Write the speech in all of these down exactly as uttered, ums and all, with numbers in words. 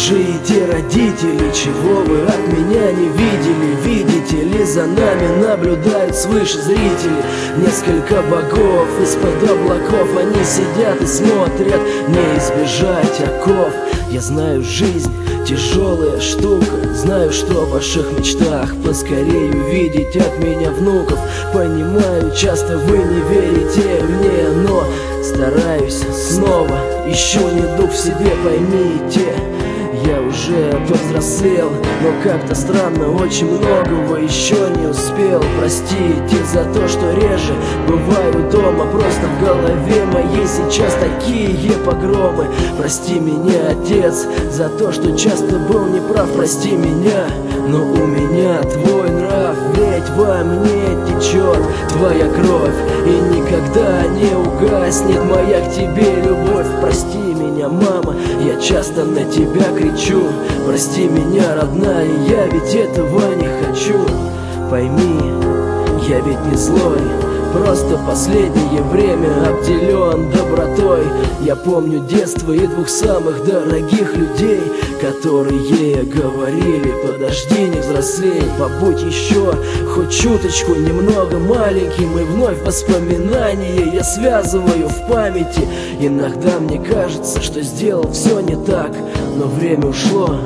Слушайте, родители, чего вы от меня не видели? Видите ли, за нами наблюдают свыше зрители. Несколько богов из-под облаков, они сидят и смотрят. Не избежать оков. Я знаю, жизнь тяжелая штука. Знаю, что в ваших мечтах поскорее увидеть от меня внуков. Понимаю, часто вы не верите мне, но стараюсь снова. Ищу недуг в себе, поймите. Я уже повзрослел, но как-то странно, очень многого еще не успел. Простите за то, что реже бываю дома. Просто в голове моей сейчас такие погромы. Прости меня, отец, за то, что часто был неправ. Прости меня, но у меня твой нрав. Ведь во мне течет твоя кровь, и никогда не угаснет моя к тебе любовь. Прости меня, мама, я часто на тебя кричу. Прости меня, родная, я ведь этого не хочу. Пойми, я ведь не злой, просто последнее время обделен добротой. Я помню детство и двух самых дорогих людей, которые говорили: подожди, не взрослей, побудь еще хоть чуточку немного маленьким. И вновь воспоминания я связываю в памяти. Иногда мне кажется, что сделал все не так, но время ушло,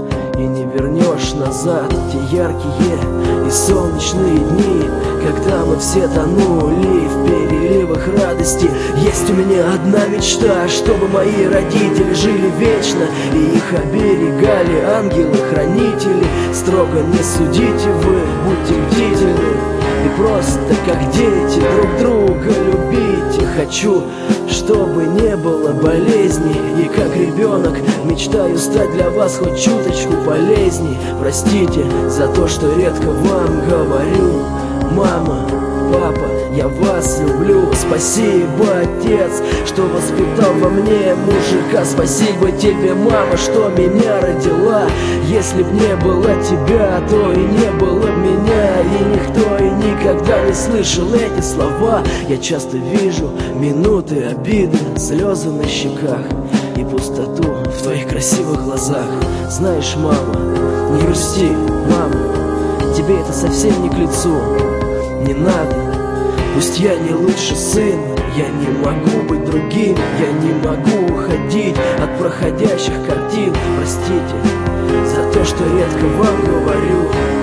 и не вернешь назад те яркие и солнечные дни, когда мы все тонули в переливах радости. Есть у меня одна мечта, чтобы мои родители жили вечно, и их оберегали ангелы-хранители. Строго не судите вы, будьте бдительны, и просто как дети друг друга любите. Хочу, чтобы не было болезней, и как ребенок мечтаю стать для вас хоть чуточку полезней. Простите за то, что редко вам говорю. Мама, папа, я вас люблю. Спасибо, отец, что воспитал во мне мужика. Спасибо тебе, мама, что меня родила. Если б не было тебя, то и не было б меня. И никто и никогда не слышал эти слова. Я часто вижу минуты обиды, слезы на щеках и пустоту в твоих красивых глазах. Знаешь, мама, не грусти, мама, тебе это совсем не к лицу. Не надо, пусть я не лучший сын, я не могу быть другим, я не могу уходить от проходящих картин. Простите за то, что редко вам говорю.